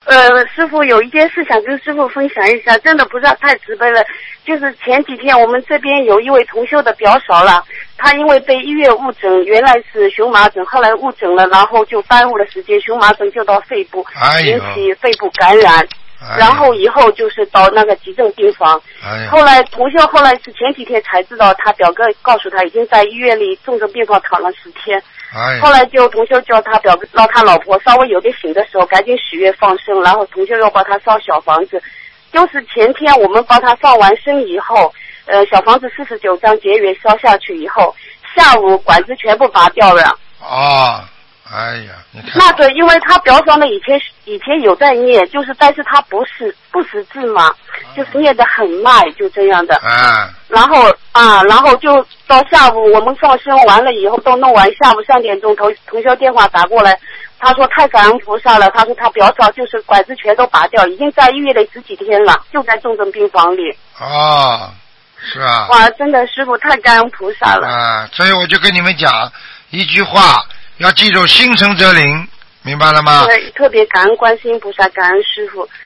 师傅有一件事想跟师傅分享一下，真的菩萨太慈悲了。就是前几天我们这边有一位同修的表嫂了，她因为被医院误诊，原来是荨麻疹，后来误诊了，然后就耽误了时间，荨麻疹就到肺部，引起肺部感染。然后以后就是到那个急症病房，后来同修后来是前几天才知道，他表哥告诉他已经在医院里重症病房躺了10天。后来就同修叫他表哥让他老婆稍微有点醒的时候赶紧许愿放生，然后同修又帮他烧小房子。就是前天我们帮他放完生以后，小房子49张结缘烧下去以后，下午管子全部拔掉了。 哎呀，你看。 那对，因为他表嫂呢以前有在念，就是但是他不识字嘛，就是念得很慢，就这样的。然后就到下午我们放生完了以后都弄完，下午3点钟同修电话打过来，他说太感恩菩萨了，他说他表嫂就是管子全都拔掉，已经在医院里10几天了，就在重症病房里。 是啊。 哇，真的师父太感恩菩萨了。 所以我就跟你们讲一句话。要记住心诚则灵，明白了吗？ 对，特别感恩观世音菩萨，感恩师父。